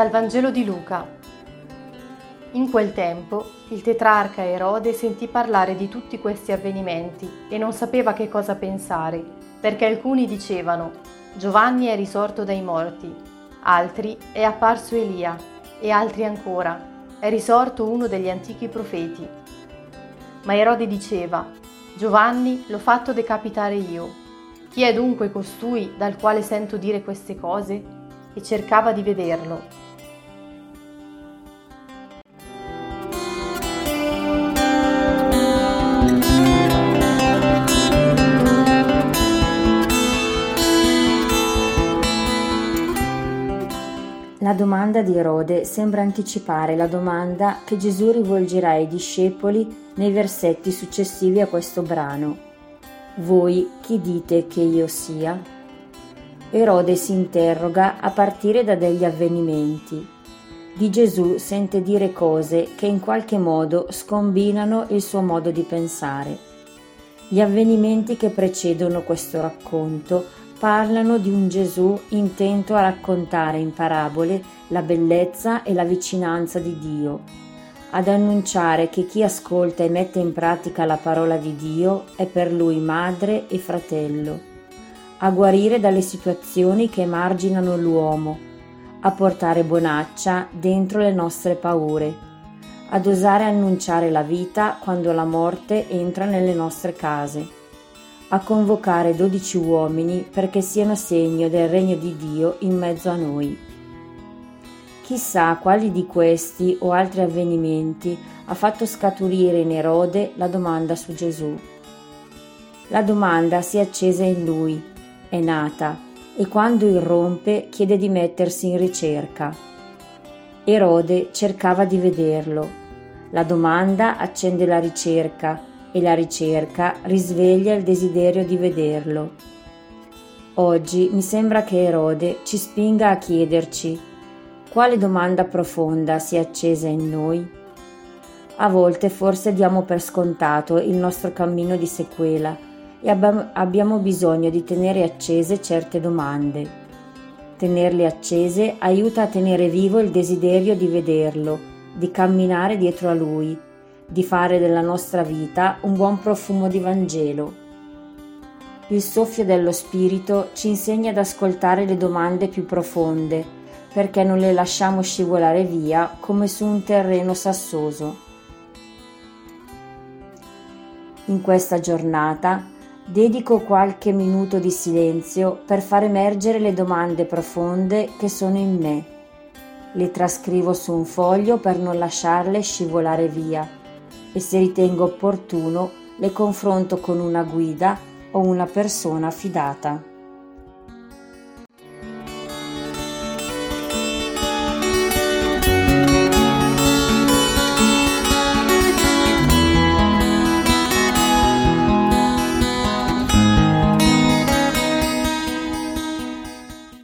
Dal Vangelo di Luca. In quel tempo il tetrarca Erode sentì parlare di tutti questi avvenimenti e non sapeva che cosa pensare, perché alcuni dicevano: Giovanni è risorto dai morti, altri è apparso Elia, e altri ancora: è risorto uno degli antichi profeti. Ma Erode diceva: Giovanni l'ho fatto decapitare io. Chi è dunque costui dal quale sento dire queste cose? E cercava di vederlo. La domanda di Erode sembra anticipare la domanda che Gesù rivolgerà ai discepoli nei versetti successivi a questo brano. Voi chi dite che io sia? Erode si interroga a partire da degli avvenimenti. Di Gesù sente dire cose che in qualche modo scombinano il suo modo di pensare. Gli avvenimenti che precedono questo racconto parlano di un Gesù intento a raccontare in parabole la bellezza e la vicinanza di Dio, ad annunciare che chi ascolta e mette in pratica la parola di Dio è per lui madre e fratello, a guarire dalle situazioni che emarginano l'uomo, a portare bonaccia dentro le nostre paure, ad osare annunciare la vita quando la morte entra nelle nostre case, a convocare 12 uomini perché siano segno del regno di Dio in mezzo a noi. Chissà quali di questi o altri avvenimenti ha fatto scaturire in Erode la domanda su Gesù. La domanda si è accesa in lui, è nata, e quando irrompe chiede di mettersi in ricerca. Erode cercava di vederlo. La domanda accende la ricerca e la ricerca risveglia il desiderio di vederlo. Oggi mi sembra che Erode ci spinga a chiederci: quale domanda profonda si è accesa in noi? A volte forse diamo per scontato il nostro cammino di sequela e abbiamo bisogno di tenere accese certe domande. Tenerle accese aiuta a tenere vivo il desiderio di vederlo, di camminare dietro a lui, di fare della nostra vita un buon profumo di Vangelo. Il soffio dello Spirito ci insegna ad ascoltare le domande più profonde, perché non le lasciamo scivolare via come su un terreno sassoso. In questa giornata dedico qualche minuto di silenzio per far emergere le domande profonde che sono in me. Le trascrivo su un foglio per non lasciarle scivolare via e, se ritengo opportuno, le confronto con una guida o una persona fidata.